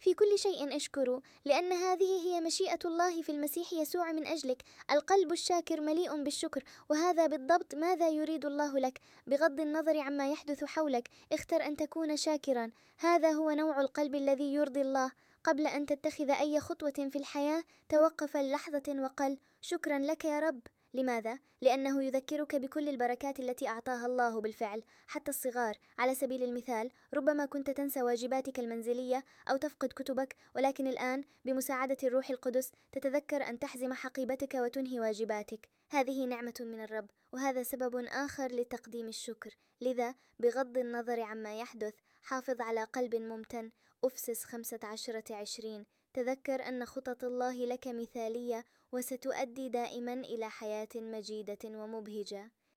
في كل شيء أشكر، لأن هذه هي مشيئة الله في المسيح يسوع من أجلك. القلب الشاكر مليء بالشكر، وهذا بالضبط ماذا يريد الله لك. بغض النظر عما يحدث حولك، اختر أن تكون شاكرا. هذا هو نوع القلب الذي يرضي الله. قبل أن تتخذ أي خطوة في الحياة، توقف للحظة وقل: شكرا لك يا رب. لماذا؟ لأنه يذكرك بكل البركات التي أعطاها الله بالفعل، حتى الصغار. على سبيل المثال، ربما كنت تنسى واجباتك المنزلية أو تفقد كتبك، ولكن الآن بمساعدة الروح القدس تتذكر أن تحزم حقيبتك وتنهي واجباتك. هذه نعمة من الرب، وهذا سبب آخر لتقديم الشكر. لذا بغض النظر عما يحدث، حافظ على قلب ممتن. أفسس 15:20. تذكر أن خطط الله لك مثالية، وستؤدي دائما إلى حياة مجيدة ومبهجة.